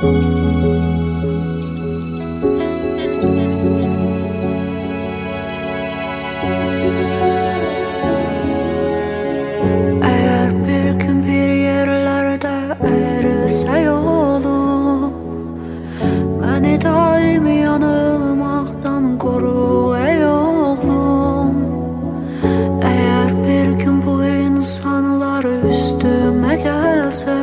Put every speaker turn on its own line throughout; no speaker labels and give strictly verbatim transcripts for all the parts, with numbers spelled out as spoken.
Eğer bir gün bir yerlerde erilse yolum, beni daim yanılmaktan koru ey oğlum. Eğer bir gün bu insanlar üstüme gelse,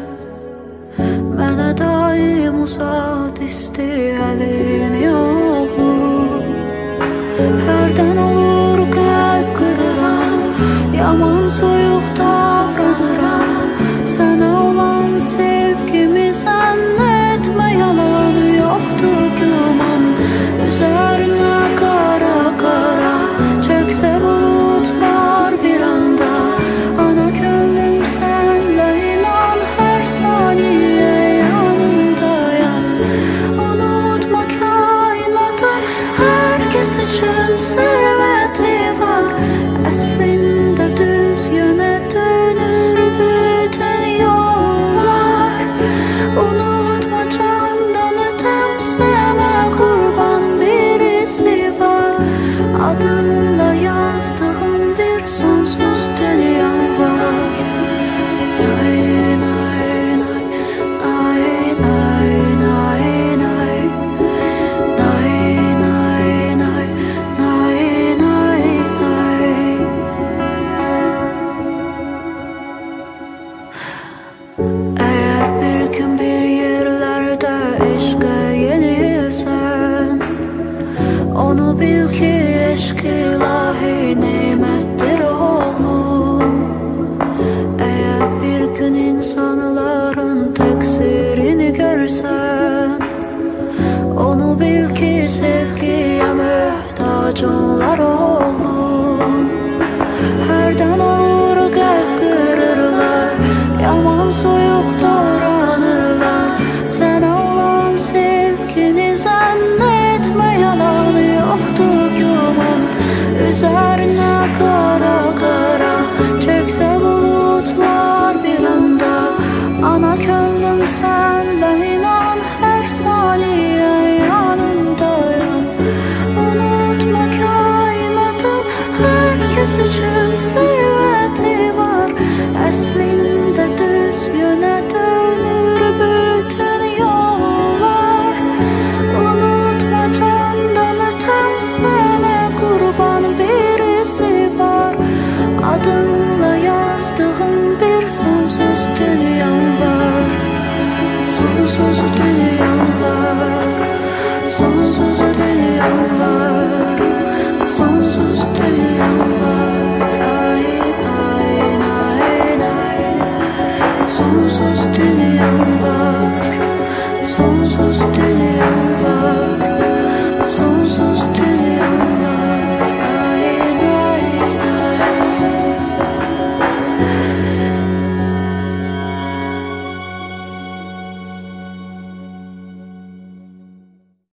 bana daim uzat iste elini oğlum. Herden olur kalp kırıram, yaman soyuq davranıram. Sana olan sevgimi zannetme, yalanı yoktu güman. Üzerine kara kara çökse bulutlar bir anda, ana gönlüm senle inan, her saniye yanındayım. Unutma kainatın herkes için serveti var. Aslında düz yöne dönür bütün yollar. Unutma candan ötem sana kurban birisi var. Adınla yazdığım bir sonsuz dünyam var. Nay nay nay, nay nay nay nay, nay nay nay, nay nay nay. Eğer bir gün bir yerlerde eşke yenilsen, onu bil ki eşk ilahi nimettir oğlum. Eğer bir gün insanların teksirini görsen, onu bil ki sevgiye muhtacınlar oğlum. Herden olur kalp kırırlar, yaman soyuq davranırlar. Sana olan sevgini zannetme, yalanı yoktu güman. Üzerine kara kara çökse bulutlar bir anda, ana gönlüm senle